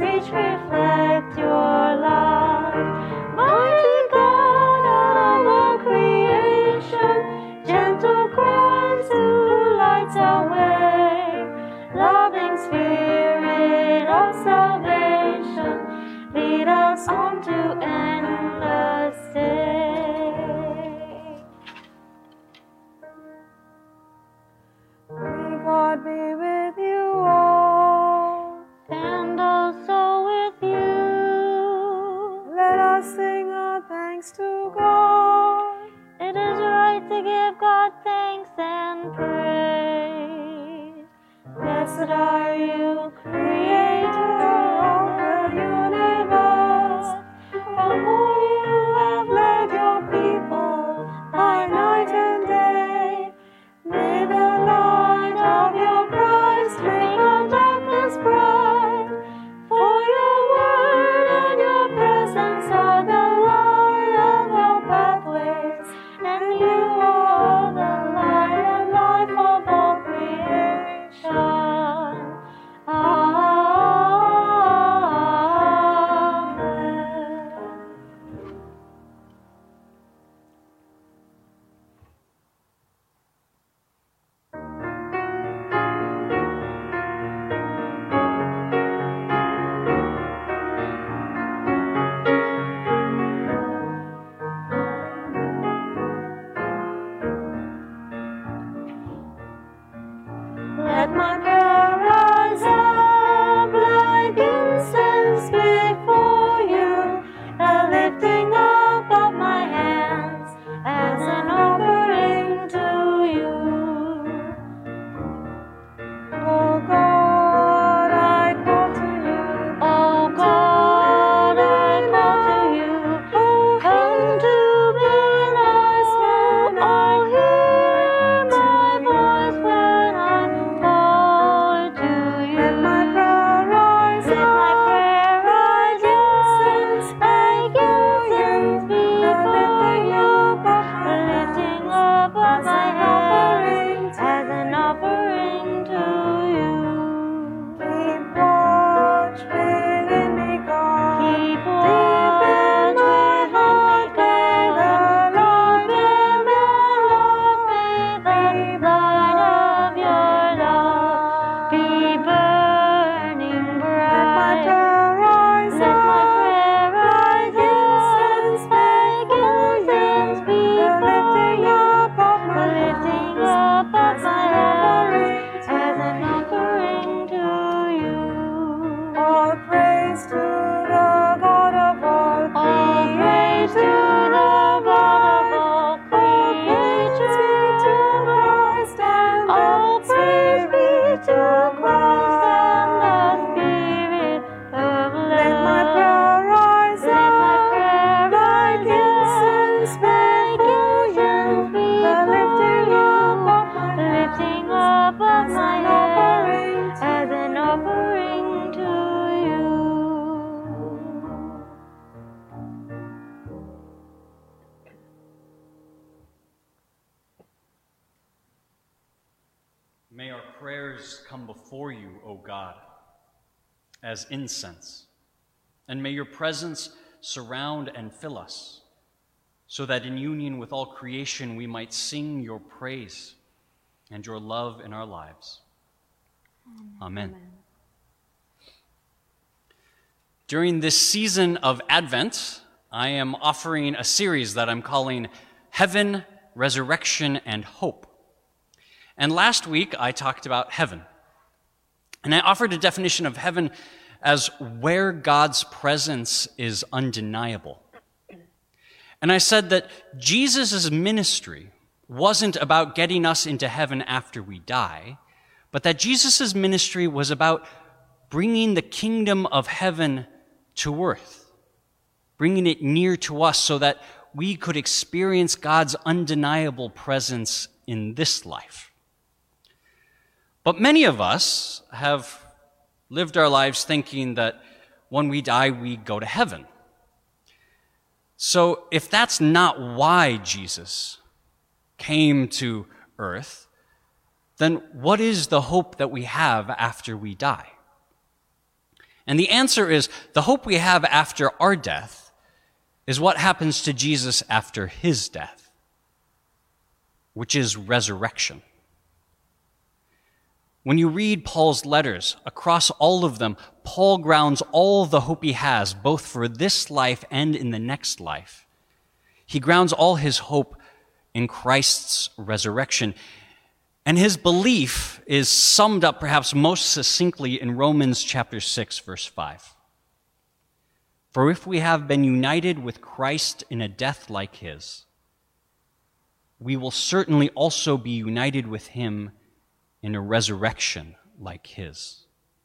which reflect your love. Mighty God of all creation, gentle Christ who lights our way, loving Spirit of salvation, lead us on to endless day. May God be with you all, and also with you. Let us sing our thanks to God. It is right to give God thanks and praise. Blessed are you, Creator of the universe, from whom you have led your people by night and day. May the light of your Christ make our darkness bright, for your word and your presence are the light of our pathways, and you are the light and life of all creation. Amen. Let my prayer rise up like incense before you, a lifting up of my hands as an offering to you. Oh God, I call to you. Oh God, I call to you. Oh, come to me, nice man. Oh, hear my voice when I call to you. Let my prayer rise up. Let my prayer rise up. Like incense before you, a lifting up of my hands as an offering to you. Keep watch within me, God. Keep watch within me, God. May the Lord, may the light of your love be burning bright. Let my prayer rise up. Let my prayer rise up. Like incense before you, a lifting up of my hands as an offering to you. All praise to the God of all creation. All praise to the God of all creation. All praise be to Christ and the Spirit of love. Let my prayer rise up. Let my prayer rise up. Like incense lifting up of my hands as an offering to you. May our prayers come before you, O God, as incense, and may your presence surround and fill us, so that in union with all creation we might sing your praise and your love in our lives. Amen. During this season of Advent, I am offering a series that I'm calling Heaven, Resurrection, and Hope. And last week, I talked about heaven. And I offered a definition of heaven as where God's presence is undeniable. And I said that Jesus' ministry wasn't about getting us into heaven after we die, but that Jesus' ministry was about bringing the kingdom of heaven to earth, bringing it near to us so that we could experience God's undeniable presence in this life. But many of us have lived our lives thinking that when we die, we go to heaven. So if that's not why Jesus came to earth, then what is the hope that we have after we die? And the answer is the hope we have after our death is what happens to Jesus after his death, which is resurrection. When you read Paul's letters, across all of them, Paul grounds all the hope he has, both for this life and in the next life. He grounds all his hope in Christ's resurrection. And his belief is summed up perhaps most succinctly in Romans chapter 6, verse 5. For if we have been united with Christ in a death like his, we will certainly also be united with him in a resurrection like his.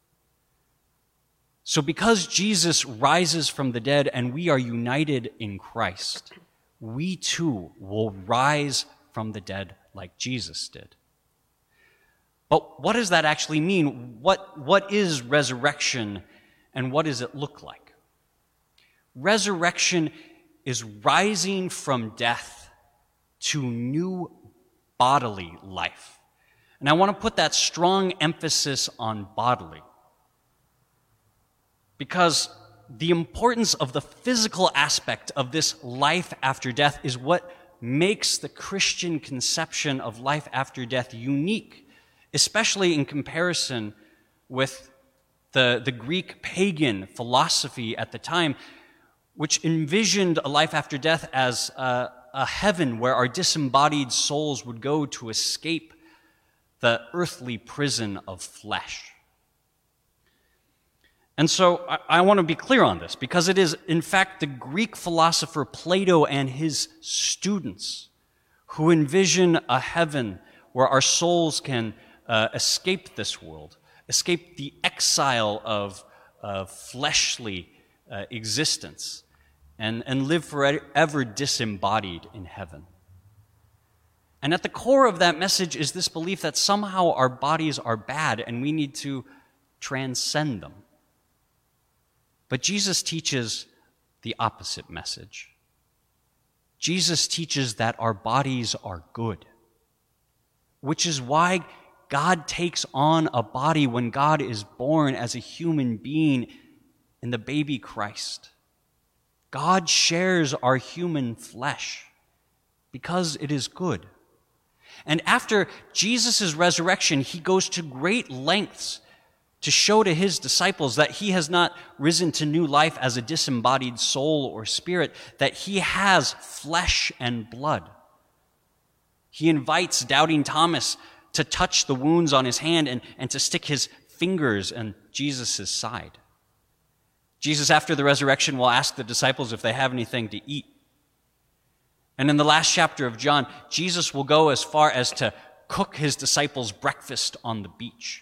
So because Jesus rises from the dead and we are united in Christ, we too will rise from the dead like Jesus did. But what does that actually mean? What is resurrection and what does it look like? Resurrection is rising from death to new bodily life. And I want to put that strong emphasis on bodily, because the importance of the physical aspect of this life after death is what makes the Christian conception of life after death unique, especially in comparison with the Greek pagan philosophy at the time, which envisioned a life after death as a heaven where our disembodied souls would go to escape the earthly prison of flesh. And so I want to be clear on this, because it is, in fact, the Greek philosopher Plato and his students who envision a heaven where our souls can escape this world, escape the exile of fleshly existence, and live forever disembodied in heaven. And at the core of that message is this belief that somehow our bodies are bad and we need to transcend them. But Jesus teaches the opposite message. Jesus teaches that our bodies are good, which is why God takes on a body when God is born as a human being in the baby Christ. God shares our human flesh because it is good. And after Jesus' resurrection, he goes to great lengths to show to his disciples that he has not risen to new life as a disembodied soul or spirit, that he has flesh and blood. He invites doubting Thomas to touch the wounds on his hand and to stick his fingers in Jesus' side. Jesus, after the resurrection, will ask the disciples if they have anything to eat. And in the last chapter of John, Jesus will go as far as to cook his disciples breakfast on the beach.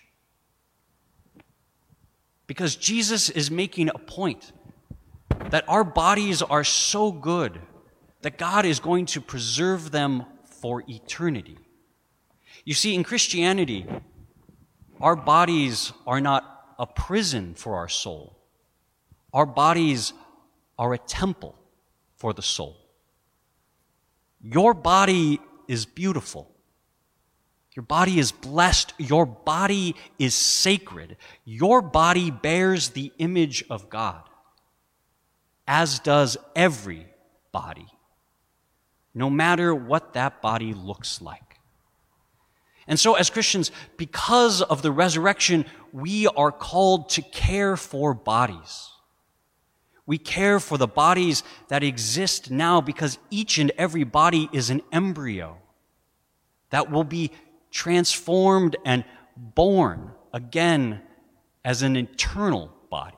Because Jesus is making a point that our bodies are so good that God is going to preserve them for eternity. You see, in Christianity, our bodies are not a prison for our soul. Our bodies are a temple for the soul. Your body is beautiful. Your body is blessed. Your body is sacred. Your body bears the image of God, as does every body, no matter what that body looks like. And so as Christians, because of the resurrection, we are called to care for bodies. We care for the bodies that exist now because each and every body is an embryo that will be transformed and born again as an eternal body.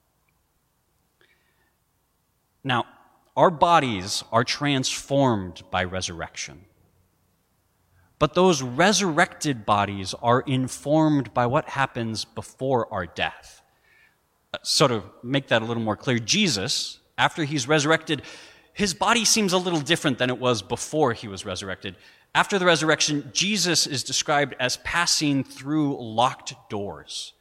Now, our bodies are transformed by resurrection. But those resurrected bodies are informed by what happens before our death. Sort of make that a little more clear. Jesus, after he's resurrected, his body seems a little different than it was before he was resurrected. After the resurrection, Jesus is described as passing through locked doors.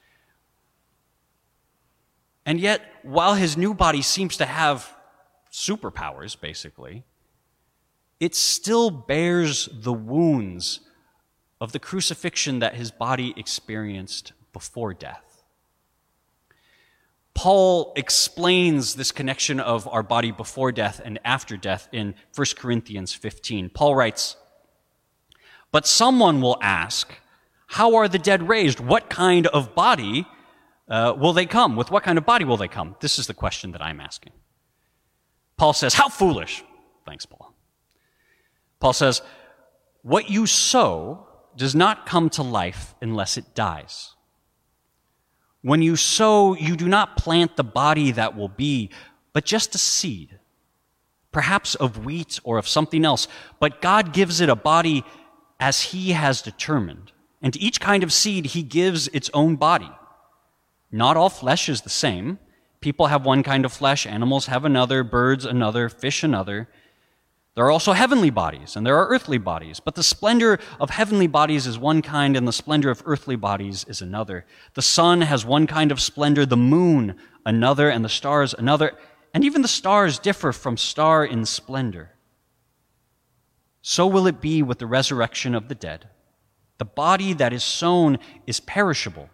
And yet, while his new body seems to have superpowers, basically, it still bears the wounds of the crucifixion that his body experienced before death. Paul explains this connection of our body before death and after death in 1 Corinthians 15. Paul writes, "But someone will ask, how are the dead raised? What kind of body will they come? With what kind of body will they come?" This is the question that I'm asking. Paul says, "How foolish." Thanks, Paul. Paul says, "What you sow does not come to life unless it dies. When you sow, you do not plant the body that will be, but just a seed, perhaps of wheat or of something else. But God gives it a body as He has determined. And to each kind of seed He gives its own body. Not all flesh is the same. People have one kind of flesh, animals have another, birds another, fish another. There are also heavenly bodies, and there are earthly bodies. But the splendor of heavenly bodies is one kind, and the splendor of earthly bodies is another. The sun has one kind of splendor, the moon another, and the stars another. And even the stars differ from star in splendor. So will it be with the resurrection of the dead. The body that is sown is perishable.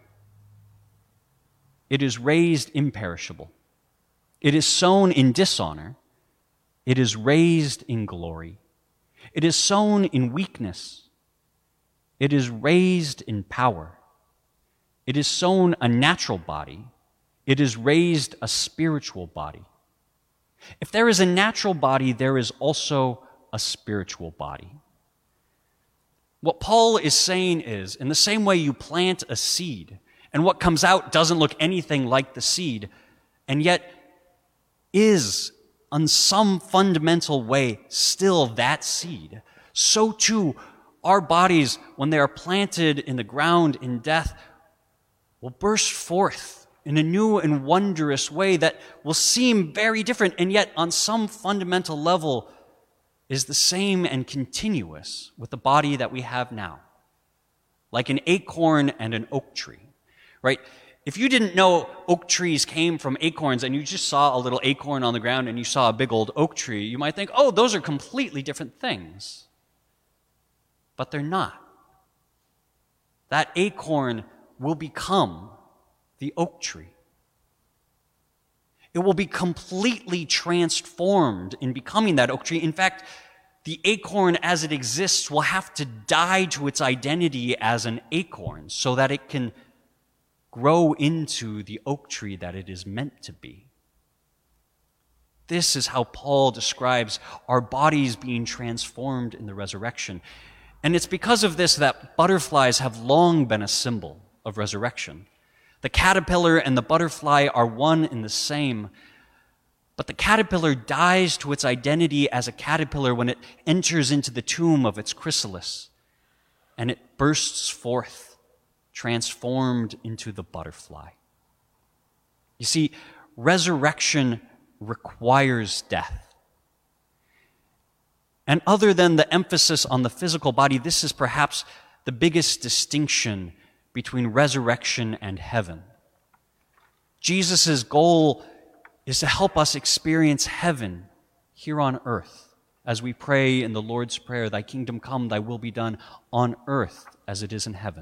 It is raised imperishable. It is sown in dishonor. It is raised in glory. It is sown in weakness. It is raised in power. It is sown a natural body. It is raised a spiritual body. If there is a natural body, there is also a spiritual body." What Paul is saying is, in the same way you plant a seed, and what comes out doesn't look anything like the seed, and yet is, on some fundamental way, still that seed, so too our bodies, when they are planted in the ground in death, will burst forth in a new and wondrous way that will seem very different, and yet on some fundamental level is the same and continuous with the body that we have now. Like an acorn and an oak tree, right? If you didn't know oak trees came from acorns and you just saw a little acorn on the ground and you saw a big old oak tree, you might think, oh, those are completely different things. But they're not. That acorn will become the oak tree. It will be completely transformed in becoming that oak tree. In fact, the acorn as it exists will have to die to its identity as an acorn so that it can grow into the oak tree that it is meant to be. This is how Paul describes our bodies being transformed in the resurrection. And it's because of this that butterflies have long been a symbol of resurrection. The caterpillar and the butterfly are one and the same, but the caterpillar dies to its identity as a caterpillar when it enters into the tomb of its chrysalis, and it bursts forth, transformed into the butterfly. You see, resurrection requires death. And other than the emphasis on the physical body, this is perhaps the biggest distinction between resurrection and heaven. Jesus' goal is to help us experience heaven here on earth as we pray in the Lord's Prayer, "Thy kingdom come, thy will be done on earth as it is in heaven."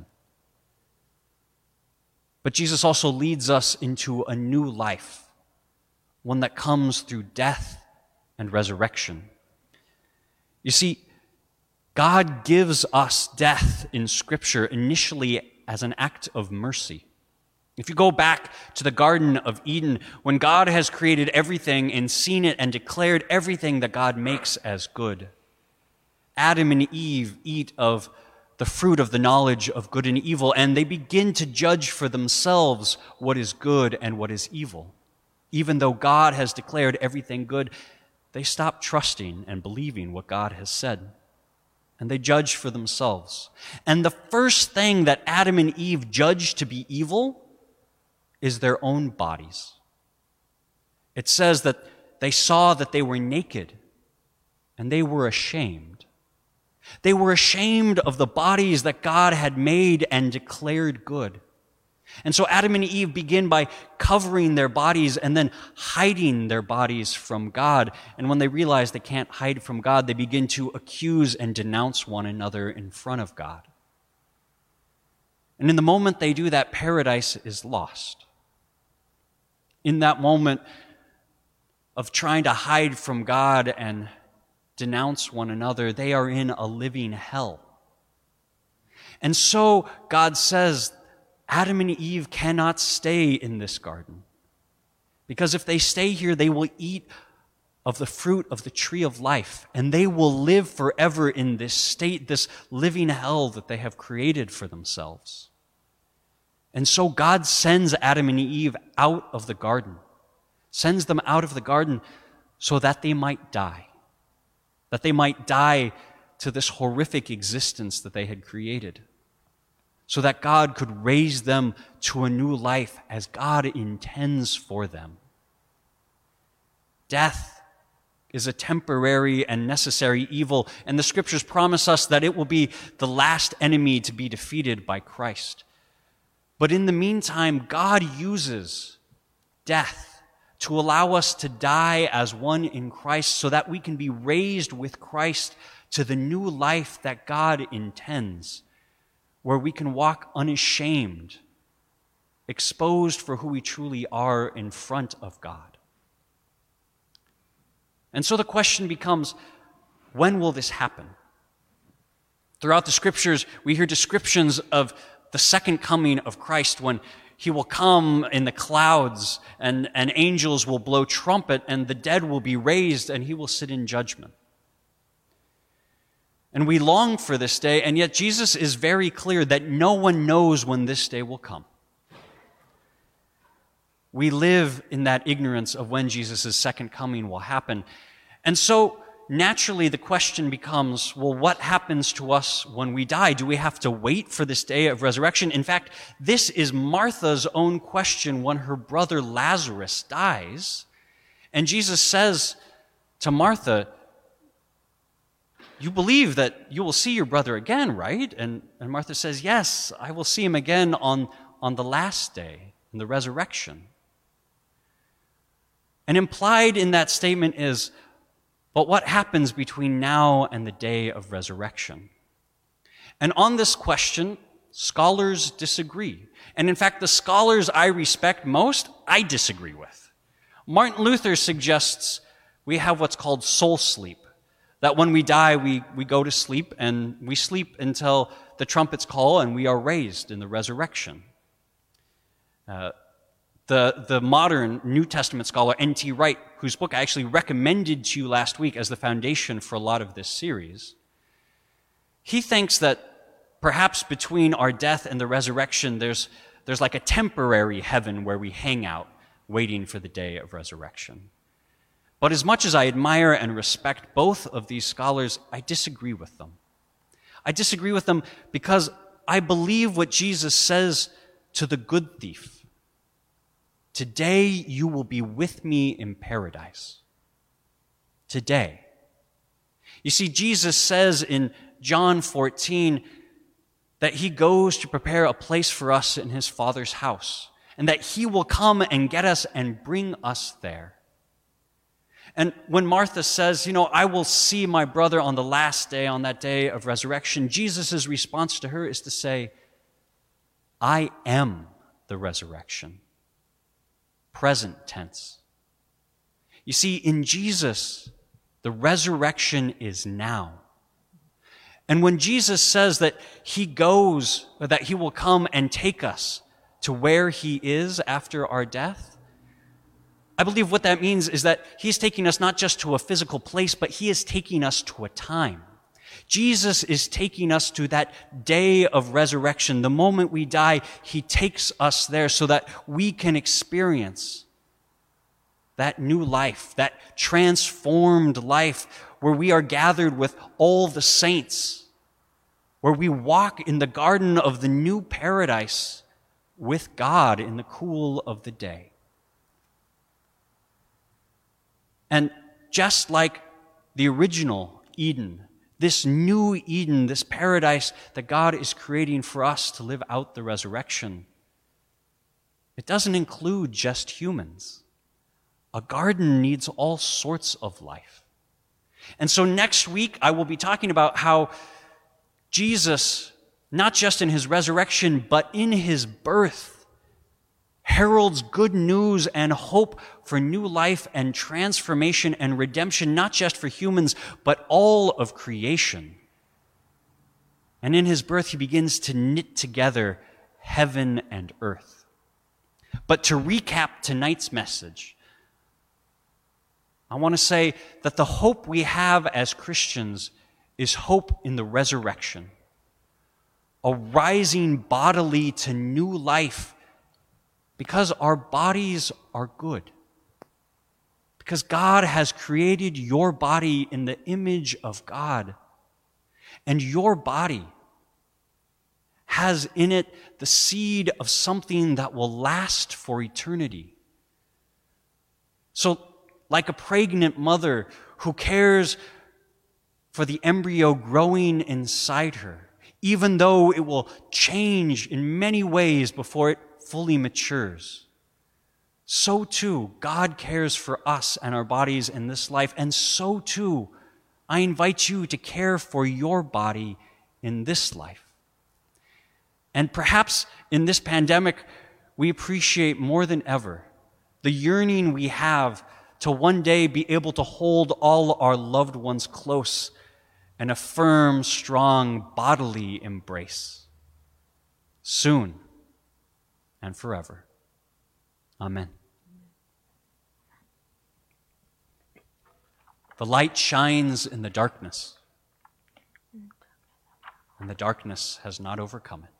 But Jesus also leads us into a new life, one that comes through death and resurrection. You see, God gives us death in Scripture initially as an act of mercy. If you go back to the Garden of Eden, when God has created everything and seen it and declared everything that God makes as good, Adam and Eve eat of the fruit of the knowledge of good and evil, and they begin to judge for themselves what is good and what is evil. Even though God has declared everything good, they stop trusting and believing what God has said. And they judge for themselves. And the first thing that Adam and Eve judged to be evil is their own bodies. It says that they saw that they were naked, and they were ashamed. They were ashamed of the bodies that God had made and declared good. And so Adam and Eve begin by covering their bodies and then hiding their bodies from God. And when they realize they can't hide from God, they begin to accuse and denounce one another in front of God. And in the moment they do that, paradise is lost. in that moment of trying to hide from God and denounce one another, they are in a living hell. And so God says Adam and Eve cannot stay in this garden, because if they stay here, they will eat of the fruit of the tree of life, and they will live forever in this state, this living hell that they have created for themselves. And so God sends Adam and Eve out of the garden, sends them out of the garden so that they might die to this horrific existence that they had created, so that God could raise them to a new life as God intends for them. Death is a temporary and necessary evil, and the Scriptures promise us that it will be the last enemy to be defeated by Christ. But in the meantime, God uses death to allow us to die as one in Christ so that we can be raised with Christ to the new life that God intends, where we can walk unashamed, exposed for who we truly are in front of God. And so the question becomes, when will this happen? Throughout the Scriptures, we hear descriptions of the second coming of Christ, when he will come in the clouds and angels will blow trumpet and the dead will be raised and he will sit in judgment. And we long for this day, and yet Jesus is very clear that no one knows when this day will come. We live in that ignorance of when Jesus' second coming will happen. And so naturally the question becomes, well, what happens to us when we die? Do we have to wait for this day of resurrection? In fact, this is Martha's own question when her brother Lazarus dies. And Jesus says to Martha, you believe that you will see your brother again, right? And Martha says, yes, I will see him again on the last day, in the resurrection. And implied in that statement is, but what happens between now and the day of resurrection? And on this question, scholars disagree. And in fact, the scholars I respect most, I disagree with. Martin Luther suggests we have what's called soul sleep, that when we die, we go to sleep, and we sleep until the trumpets call and we are raised in the resurrection. The modern New Testament scholar N.T. Wright, whose book I actually recommended to you last week as the foundation for a lot of this series, he thinks that perhaps between our death and the resurrection, there's like a temporary heaven where we hang out waiting for the day of resurrection. But as much as I admire and respect both of these scholars, I disagree with them. I disagree with them because I believe what Jesus says to the good thief. Today you will be with me in paradise. Today. You see, Jesus says in John 14 that he goes to prepare a place for us in his Father's house, and that he will come and get us and bring us there. And when Martha says, I will see my brother on the last day, on that day of resurrection, Jesus' response to her is to say, I am the resurrection. Present tense. You see, in Jesus, the resurrection is now. And when Jesus says that he goes, or that he will come and take us to where he is after our death, I believe what that means is that he's taking us not just to a physical place, but he is taking us to a time. Jesus is taking us to that day of resurrection. The moment we die, he takes us there so that we can experience that new life, that transformed life where we are gathered with all the saints, where we walk in the garden of the new paradise with God in the cool of the day. And just like the original Eden, this new Eden, this paradise that God is creating for us to live out the resurrection, it doesn't include just humans. A garden needs all sorts of life. And so next week, I will be talking about how Jesus, not just in his resurrection, but in his birth, heralds good news and hope for new life and transformation and redemption, not just for humans, but all of creation. And in his birth, he begins to knit together heaven and earth. But to recap tonight's message, I want to say that the hope we have as Christians is hope in the resurrection, a rising bodily to new life, because our bodies are good. Because God has created your body in the image of God. And your body has in it the seed of something that will last for eternity. So, like a pregnant mother who cares for the embryo growing inside her, even though it will change in many ways before it fully matures, so too God cares for us and our bodies in this life, and so too I invite you to care for your body in this life. And perhaps in this pandemic, we appreciate more than ever the yearning we have to one day be able to hold all our loved ones close in a firm, strong, bodily embrace. Soon and forever. Amen. The light shines in the darkness, and the darkness has not overcome it.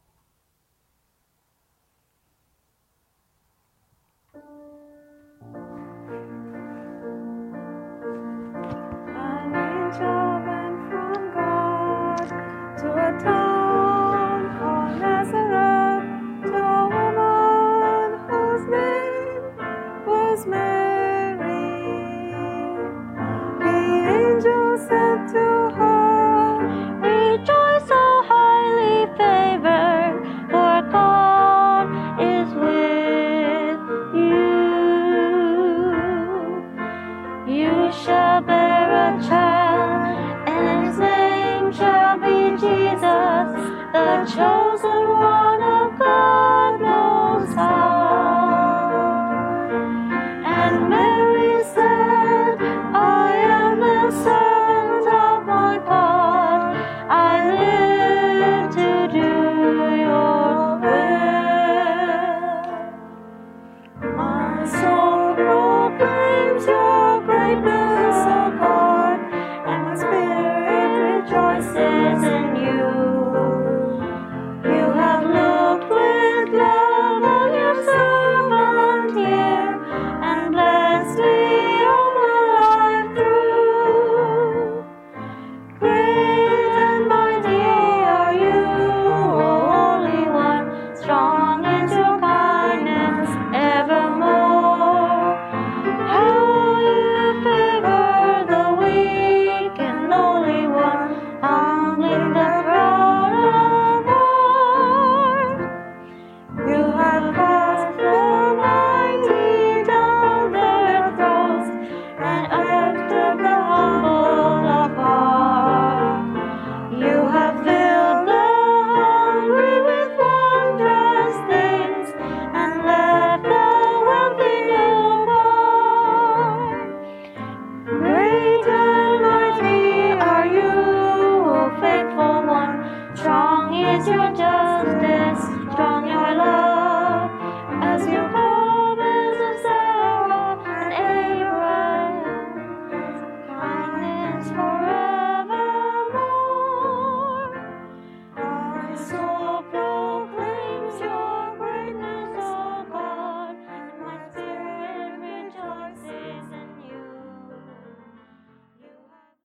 Strong is your justice, strong.